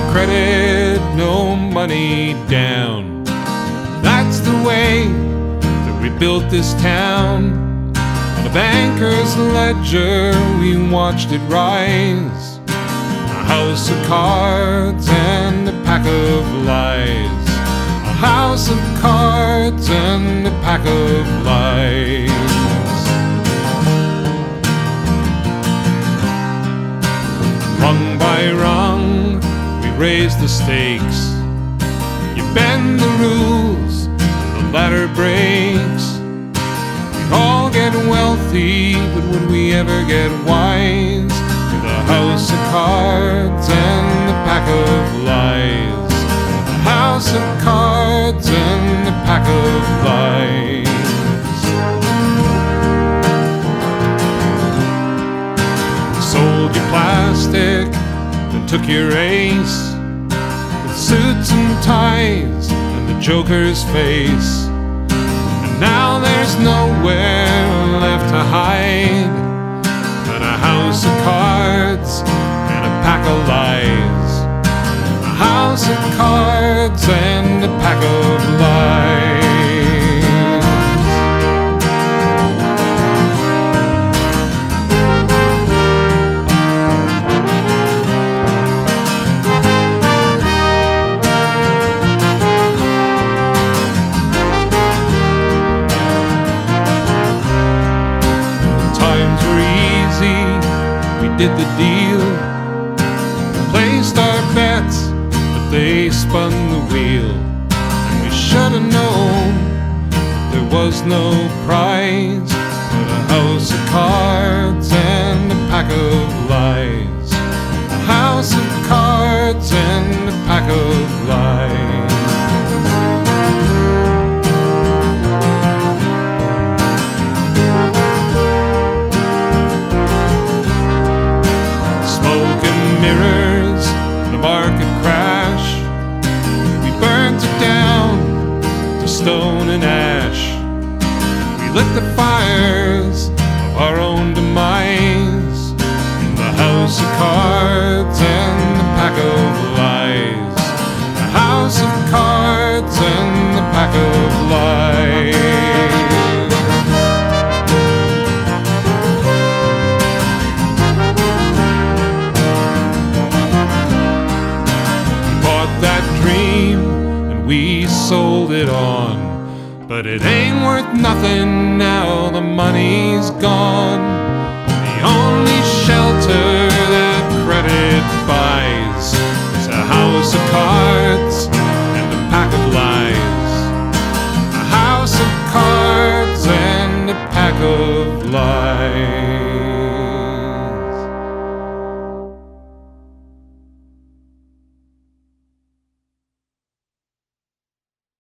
credit, no money down. That's the way that we built this town. On a banker's ledger, we watched it rise. A house of cards and a pack of lies. A house of cards and a pack of lies. Rung by rung, we raise the stakes. You bend the rules, and the ladder breaks. We all get wealthy, but would we ever get wise? With a house of cards and a pack of lies. A house of cards and a pack of lies. Sold you plastic and took your ace, with suits and ties and the Joker's face. And now there's nowhere left to hide but a house of cards and a pack of lies. A house of cards and a pack of lies. Did the deal, placed our bets, but they spun the wheel. And we should have known there was no prize but a house of cards and a pack of lies. A house of cards and a pack of lies. Mirrors, the market crash. We burnt it down to stone and ash. We lit the fires of our own demise in the house of cards and the pack of lies. The house of cards and the pack of lies. We sold it on, but it ain't worth nothing now the money's gone. The only shelter